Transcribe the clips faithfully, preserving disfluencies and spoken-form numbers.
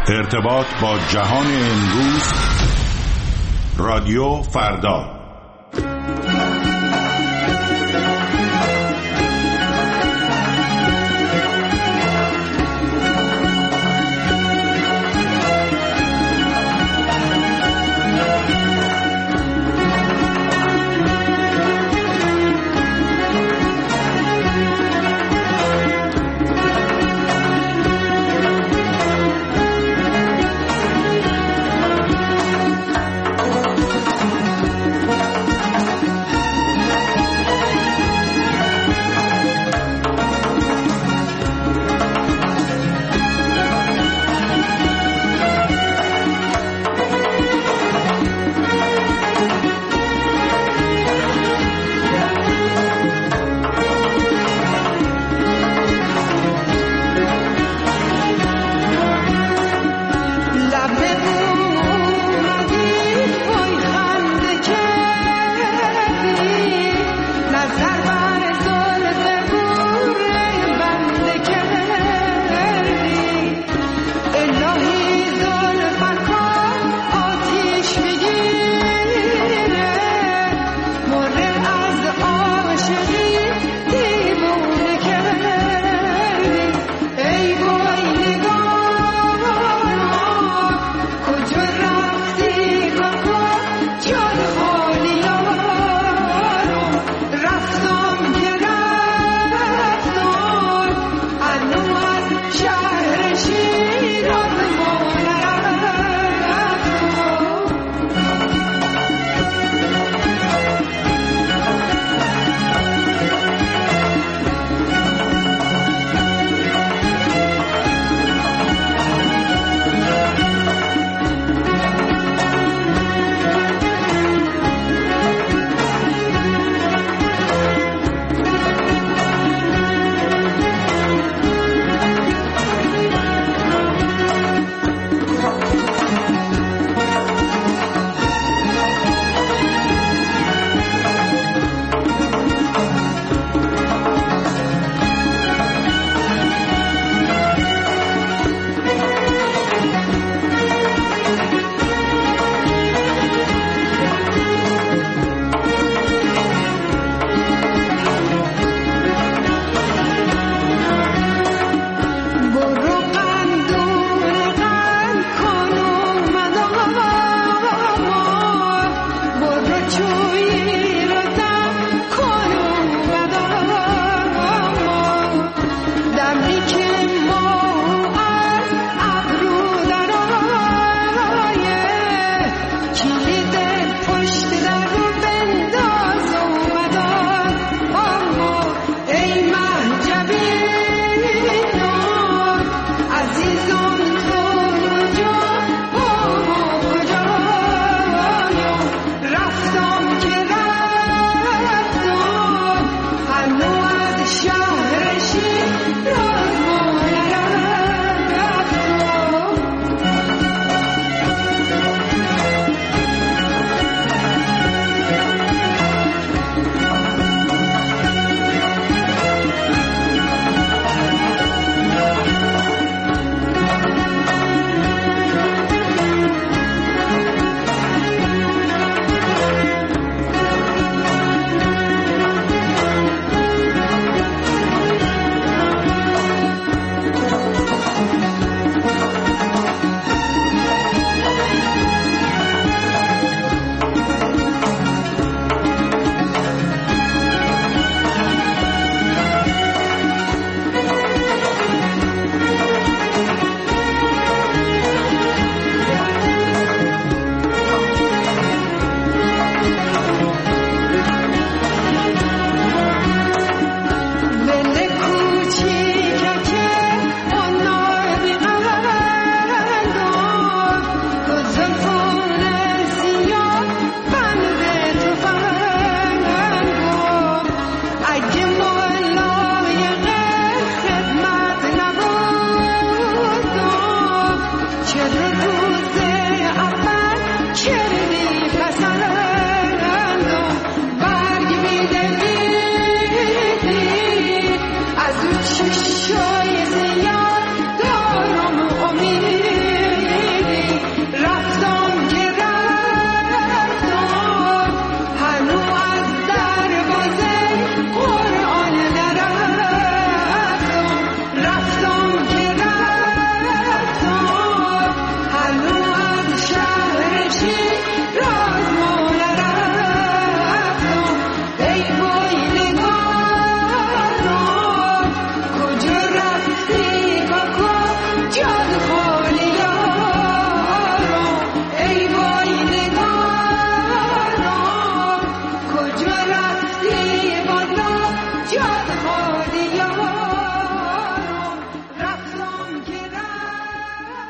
ارتباط با جهان امروز، رادیو فردا.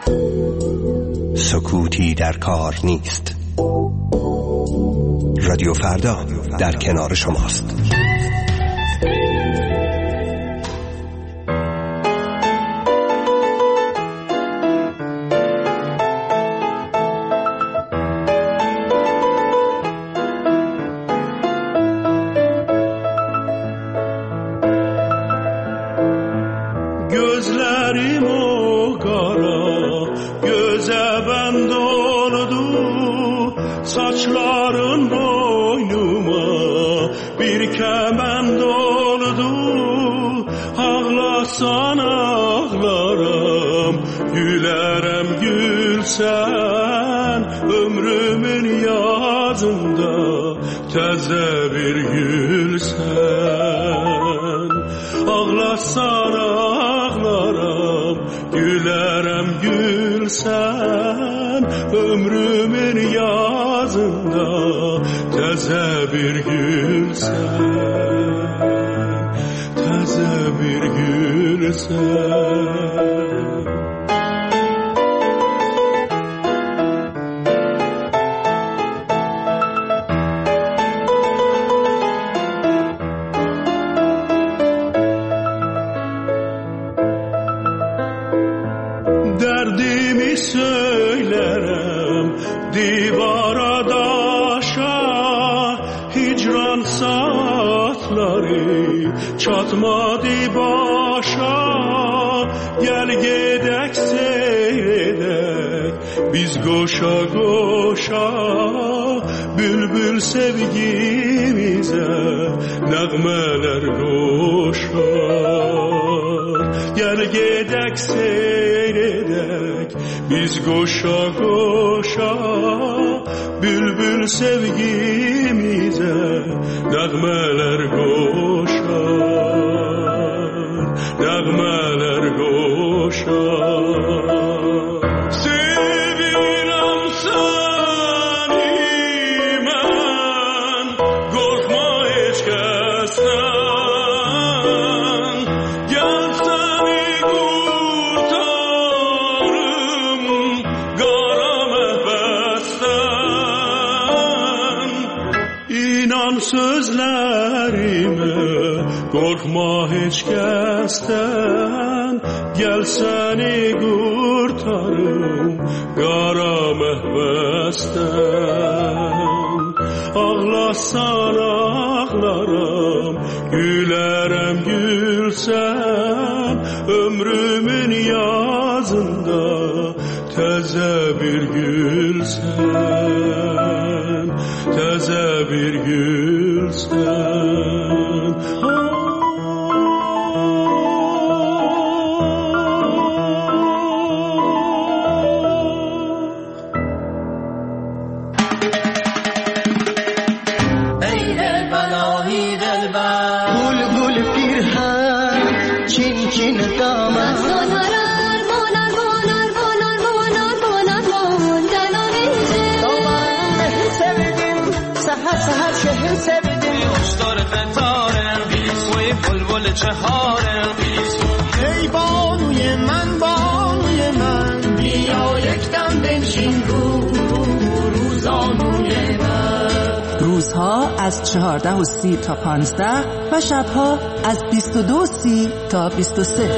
سکوتی در کار نیست. رادیو فردا در کنار شماست. Goşa goşa bülbül sevgimize nağmeler goşar, nağmeler goşar. Sevirem seni men, korkma hiç kesten, gel seni sözlerime, korkma hiç kesten, gel seni kurtarım kara mehvesten. Ağlasan ağlarım, gülerem gülsem, ömrümün yazında teze bir gülsen, teze bir gülsen. ای دلبر آهی دلبر گل گل پیرهن چین چین دامن سهر شهر sevdim Kuşlar fetarem Oy bulbul çeharem Ey banuy من banuy من بیا یکدم بنشین رو روزانوی من. روزها از چهارده و سی تا پانزده و شبها از بیست و دو سی تا بیست و سه.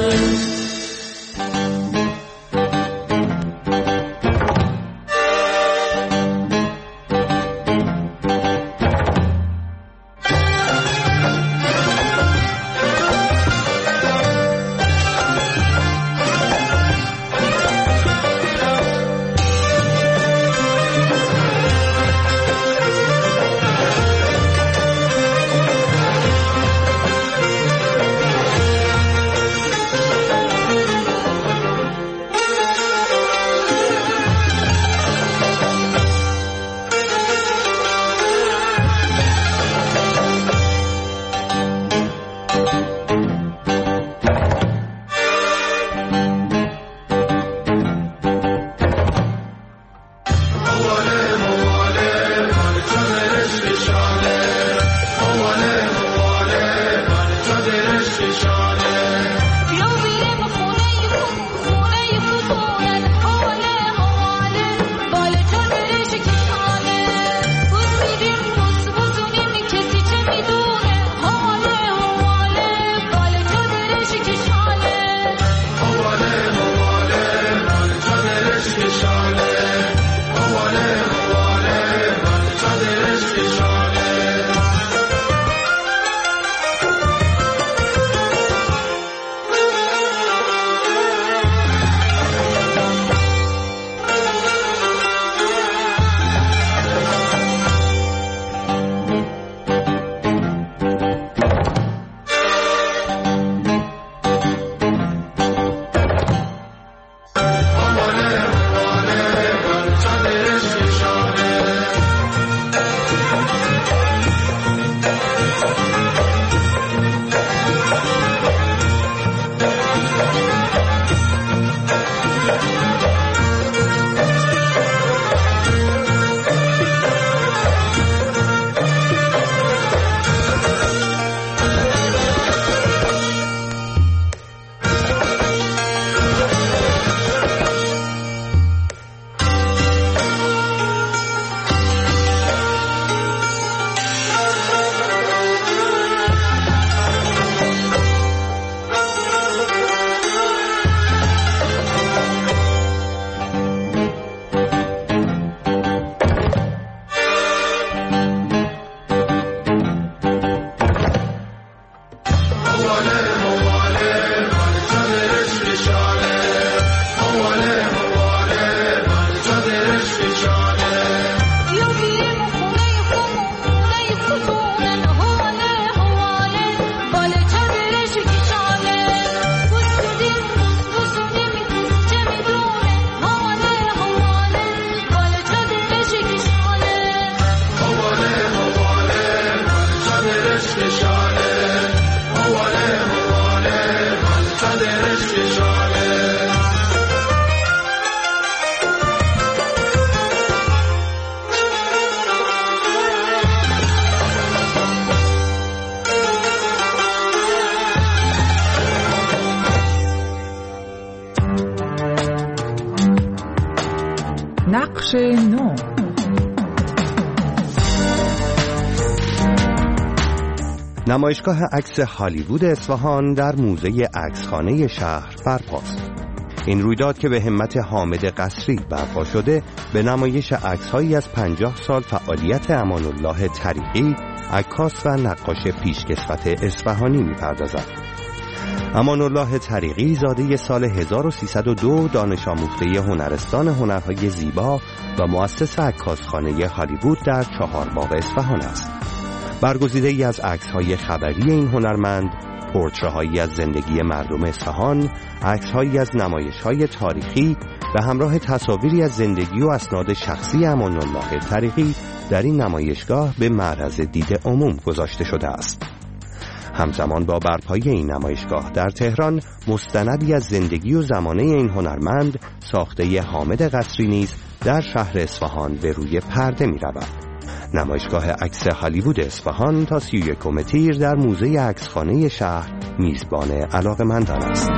نقش نو. نمایشگاه عکس هالیوود اصفهان در موزه عکسخانه شهر برپاست. این رویداد که به همت حامد قصری برپا شده به نمایش عکس‌هایی از پنجاه سال فعالیت امان الله طریقی، عکاس و نقاش پیشکسوت اصفهانی می‌پردازد. امان الله طریقی زاده سال هزار و سیصد و دو دانش آموخته هنرستان هنرهای زیبا و مؤسس عکاسخانه هالیوود در چهارباغ اصفهان است. برگزیده ای از عکس‌های خبری این هنرمند، پورتره‌هایی از زندگی مردم اصفهان، عکس‌هایی از نمایش‌های تاریخی و همراه تصاویری از زندگی و اسناد شخصی امان الله طریقی در این نمایشگاه به معرض دید عموم گذاشته شده است. همزمان با برپایی این نمایشگاه در تهران، مستندی از زندگی و زمانه این هنرمند ساخته حامد قصری نیز در شهر اصفهان به روی پرده می‌رود. نمایشگاه عکس هالیوود اصفهان تا سی و یکم تیر در موزه عکسخانه شهر میزبان علاقه‌مندان است.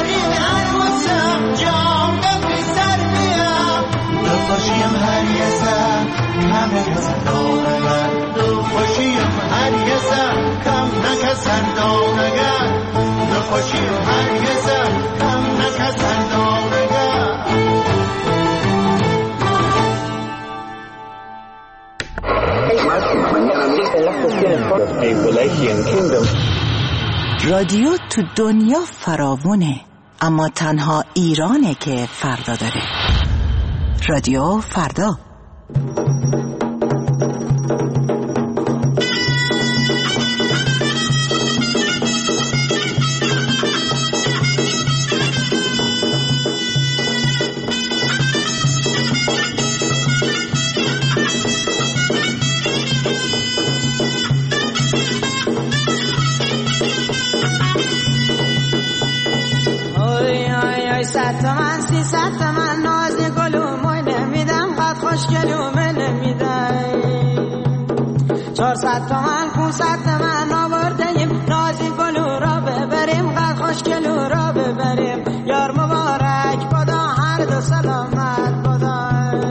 هر یه Appalachian Kingdom. رادیو تو دنیا فراوونه، اما تنها ایرانه که فردا داره. رادیو فردا. چهارصد تومن پونصد تومن آوردیم نازی گلو را ببریم قد خوشگلو را ببریم یار مبارک بدا هر دو سلامت بدا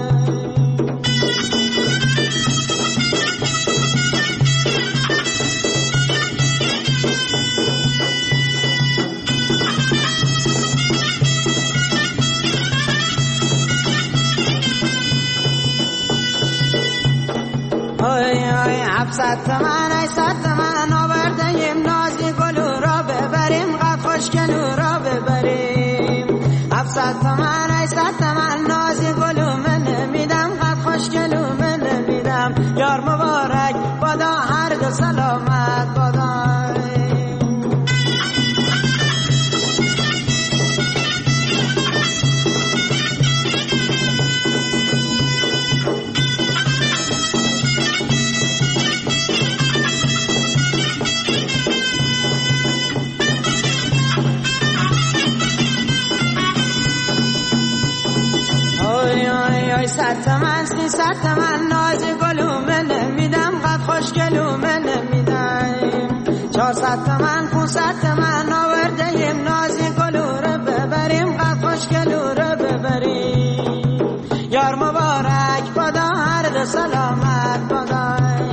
هفتصد تومن هشتصد تومن آوردیم نازی گلو را ببریم قد خوشگلو را ببریم هفتصد تومن هشتصد تومن نازی گلو من نمیدم قد خوشگلو من نمیدم یار مبارک بدا هر دو سلامت بدا صد تومن سیصد تومن نازی گلو من نمیدم قد خوشگلو من نمیدم چهارصد تومن پونصد تومن آوردیم نازی گلو رو ببریم قد خوشگلو رو ببریم یار مبارک بدا هر دو سلامت بدا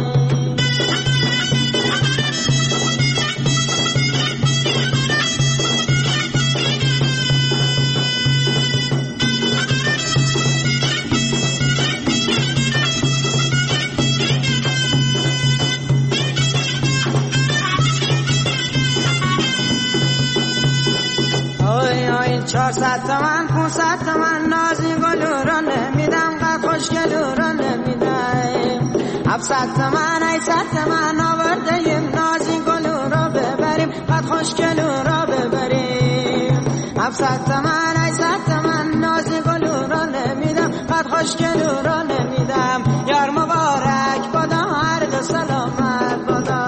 چهارصد تومن پونصد تومن نازی گلو را نمیدم قد خوشگلو را نمیدم هفتصد تومن هشتصد تومن آوردیم نازی گلو را ببریم قد خوشگلو را ببریم هفتصد تومن هشتصد تومن نازی گلو را نمیدم قد خوشگلو را نمیدم یار مبارک بدا هر دو سلامت بدا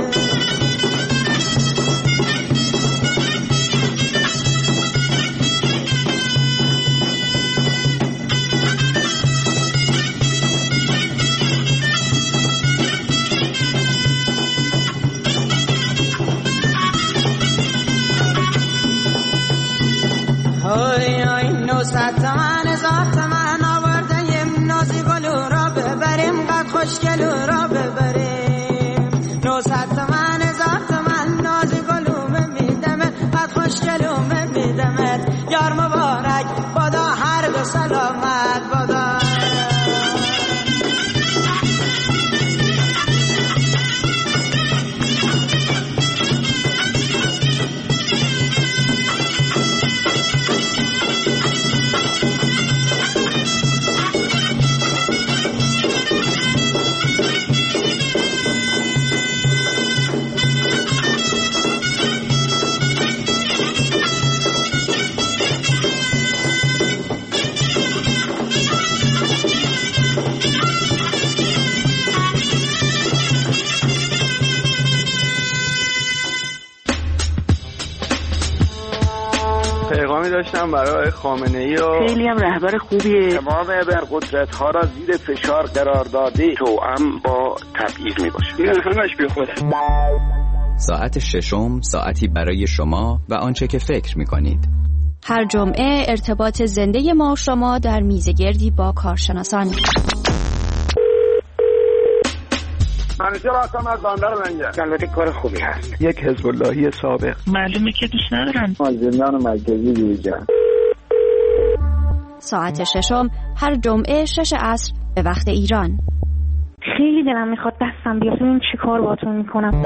نوصد تومن هزار تومن آوردیم نازی گلو را ببریم قد خوشگلو را ببریم نوصد تومن هزار تومن نازی گلو میدمت قد خوشگلو میدمت یار مبارک بدا هر دو سلامت بدا پیغامی داشتم برای خامنه‌ای و خیلی هم رهبر خوبیه. تمام ابرقدرت‌ها را زیر فشار قرار داده توأم با تبعیض میباشه. این همش بی خوده. ساعت ششم ساعتی برای شما و آنچه که فکر میکنید. هر جمعه ارتباط زنده ما شما در میزگردی با کارشناسان. منوچه راستم از باندر منجه. البته کار خوبی هست. یک حزب اللهی سابق. معلومه که دوست ندارن. مازندران مرکزی بیرجان. ساعت ششم هر جمعه شش عصر به وقت ایران. خیلی دلم میخواد دستم بیاد ببینم چی کار باهاتون میکنم.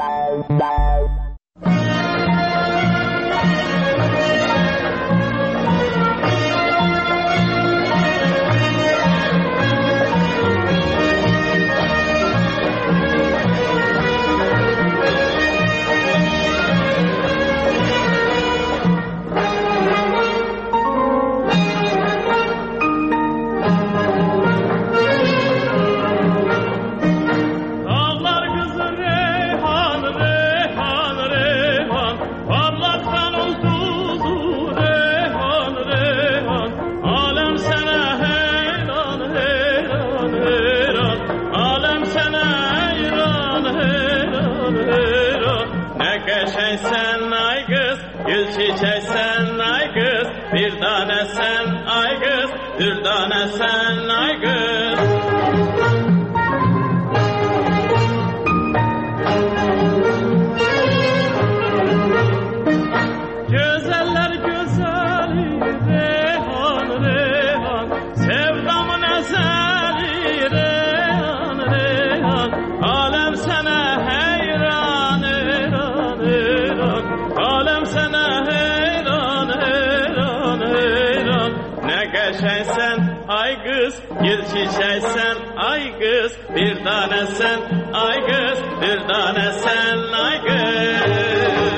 Bir tane sen ay kız, bir tane sen ay kız. Güzeller güzeli Reyhan Reyhan, sevdamın ezeli Reyhan Reyhan. Alem sana heyran heyran heyran, alem sana heyran heyran heyran. Ne geçeysen ay kız, gül çiçeksen ay kız, bir tane sen ay kız, bir tane sen ay kız.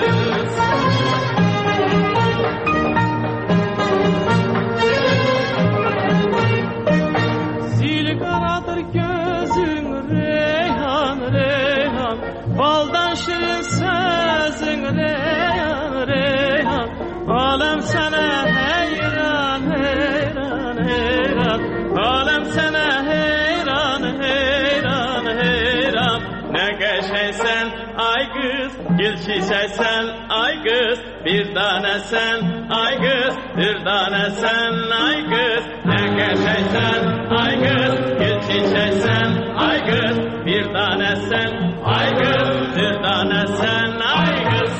Baldan şirin sözün Reyhan Reyhan, alem sana heyran heyran heyran, alem sana heyran heyran heyran. Ne geçeysen ay kız, gül çiçeksen ay kız, bir tane sen ay kız, bir tane sen ay kız. Ne geçeysen ay kız, gül çiçeksen ay kız, bir tane sen ay kız, bir tane sen ay kız.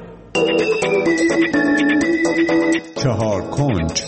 چهار کنج.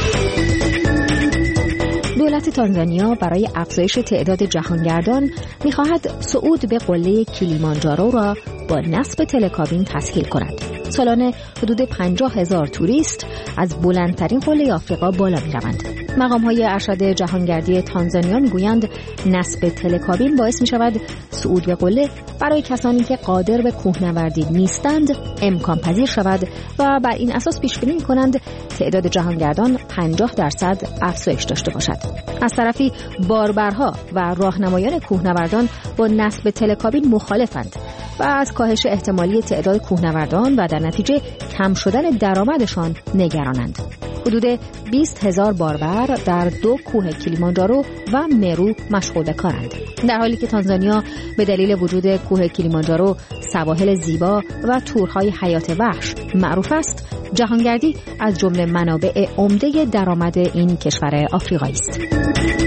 دولت تانزانیا برای افزایش تعداد جهانگردان می‌خواهد صعود به قله کلیمانجارو را با نصب تلکابین تسهیل کند. سالانه حدود پنجاه هزار توریست از بلندترین قله آفریقا بالا می‌روند. مقام‌های ارشد جهانگردی تانزانیا می‌گویند نصب تلکابین باعث می‌شود صعود به قله برای کسانی که قادر به کوهنوردی نیستند امکان پذیر شود و بر این اساس پیش بینی می‌کنند تعداد جهانگردان پنجاه درصد افزایش داشته باشد. از طرفی باربرها و راهنمایان کوهنوردان با نصب تلکابین مخالفند و از کاهش احتمالی تعداد کوهنوردان و در نتیجه کم شدن درآمدشان نگرانند. حدود بیست هزار باربر در دو کوه کلیمانجارو و مرو مشغول به کارند. در حالی که تانزانیا به دلیل وجود کوه کلیمانجارو، سواحل زیبا و تورهای حیات وحش معروف است، جهانگردی از جمله منابع عمده درآمد این کشور آفریقایی است.